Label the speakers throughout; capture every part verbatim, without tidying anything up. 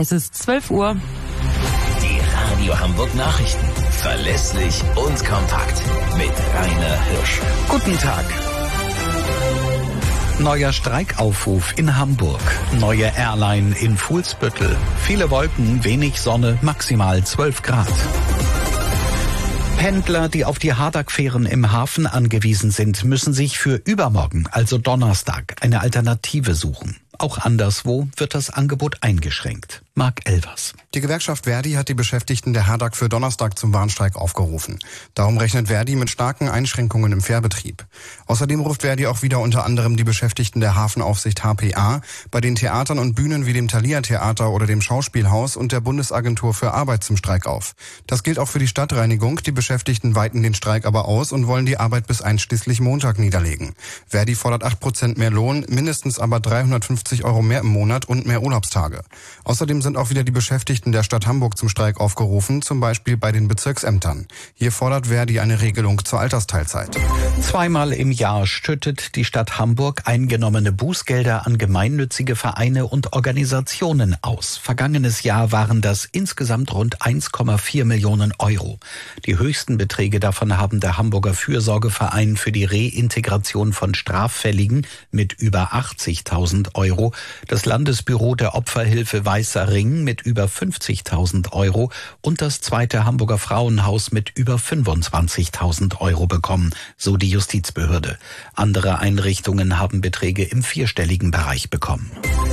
Speaker 1: Es ist zwölf Uhr.
Speaker 2: Die Radio Hamburg Nachrichten. Verlässlich und kompakt. Mit Rainer Hirsch.
Speaker 3: Guten Tag. Neuer Streikaufruf in Hamburg. Neue Airline in Fuhlsbüttel. Viele Wolken, wenig Sonne, maximal zwölf Grad. Pendler, die auf die Hardegg-Fähren im Hafen angewiesen sind, müssen sich für übermorgen, also Donnerstag, eine Alternative suchen. Auch anderswo wird das Angebot eingeschränkt. Marc Elvers.
Speaker 4: Die Gewerkschaft Verdi hat die Beschäftigten der Hardegg für Donnerstag zum Warnstreik aufgerufen. Darum rechnet Verdi mit starken Einschränkungen im Fährbetrieb. Außerdem ruft Verdi auch wieder unter anderem die Beschäftigten der Hafenaufsicht H P A, bei den Theatern und Bühnen wie dem Thalia Theater oder dem Schauspielhaus und der Bundesagentur für Arbeit zum Streik auf. Das gilt auch für die Stadtreinigung. Die Beschäftigten weiten den Streik aber aus und wollen die Arbeit bis einschließlich Montag niederlegen. Verdi fordert acht Prozent mehr Lohn, mindestens aber dreihundertfünfzig Euro mehr im Monat und mehr Urlaubstage. Außerdem sind auch wieder die Beschäftigten der Stadt Hamburg zum Streik aufgerufen, zum Beispiel bei den Bezirksämtern. Hier fordert Verdi eine Regelung zur Altersteilzeit.
Speaker 3: Zweimal im Jahr schüttet die Stadt Hamburg eingenommene Bußgelder an gemeinnützige Vereine und Organisationen aus. Vergangenes Jahr waren das insgesamt rund eins Komma vier Millionen Euro. Die höchsten Beträge davon haben der Hamburger Fürsorgeverein für die Reintegration von Straffälligen mit über achtzigtausend Euro, das Landesbüro der Opferhilfe Weißer Ring mit über fünfzigtausend Euro und das zweite Hamburger Frauenhaus mit über fünfundzwanzigtausend Euro bekommen, so die Justizbehörde. Andere Einrichtungen haben Beträge im vierstelligen Bereich bekommen.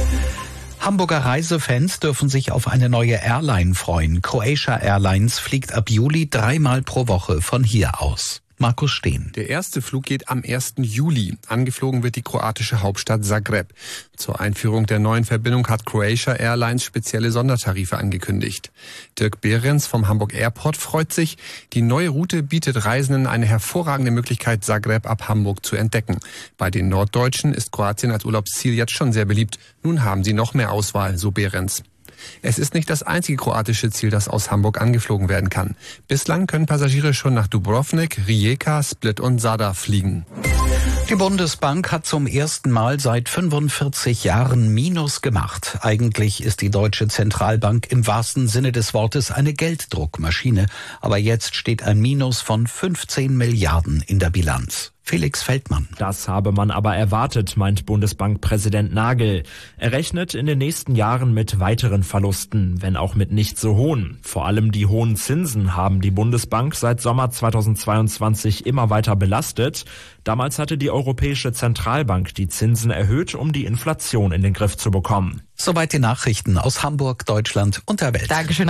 Speaker 3: Hamburger Reisefans dürfen sich auf eine neue Airline freuen. Croatia Airlines fliegt ab Juli dreimal pro Woche von hier aus. Markus Steen.
Speaker 5: Der erste Flug geht am ersten Juli. Angeflogen wird die kroatische Hauptstadt Zagreb. Zur Einführung der neuen Verbindung hat Croatia Airlines spezielle Sondertarife angekündigt. Dirk Behrens vom Hamburg Airport freut sich. Die neue Route bietet Reisenden eine hervorragende Möglichkeit, Zagreb ab Hamburg zu entdecken. Bei den Norddeutschen ist Kroatien als Urlaubsziel jetzt schon sehr beliebt. Nun haben sie noch mehr Auswahl, so Behrens. Es ist nicht das einzige kroatische Ziel, das aus Hamburg angeflogen werden kann. Bislang können Passagiere schon nach Dubrovnik, Rijeka, Split und Zadar fliegen.
Speaker 3: Die Bundesbank hat zum ersten Mal seit fünfundvierzig Jahren Minus gemacht. Eigentlich ist die Deutsche Zentralbank im wahrsten Sinne des Wortes eine Gelddruckmaschine. Aber jetzt steht ein Minus von fünfzehn Milliarden in der Bilanz. Felix Feldmann.
Speaker 6: Das habe man aber erwartet, meint Bundesbankpräsident Nagel. Er rechnet in den nächsten Jahren mit weiteren Verlusten, wenn auch mit nicht so hohen. Vor allem die hohen Zinsen haben die Bundesbank seit Sommer zweitausendzweiundzwanzig immer weiter belastet. Damals hatte die Europäische Zentralbank die Zinsen erhöht, um die Inflation in den Griff zu bekommen.
Speaker 3: Soweit die Nachrichten aus Hamburg, Deutschland und der Welt.
Speaker 1: Dankeschön.